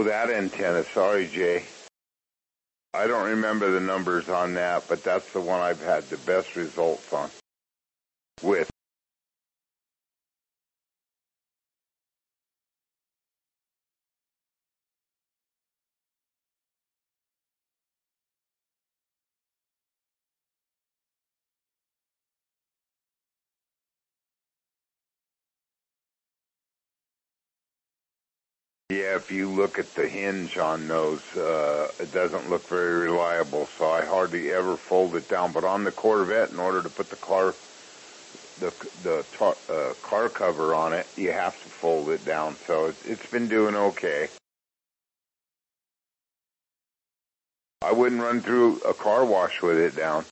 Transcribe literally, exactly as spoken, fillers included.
that antenna. Sorry, Jay. I don't remember the numbers on that, but that's the one I've had the best results on with. Yeah, if you look at the hinge on those, uh, it doesn't look very reliable, so I hardly ever fold it down. But on the Corvette, in order to put the car, the the tar, uh, car cover on it, you have to fold it down. So it, it's been doing okay. I wouldn't run through a car wash with it down.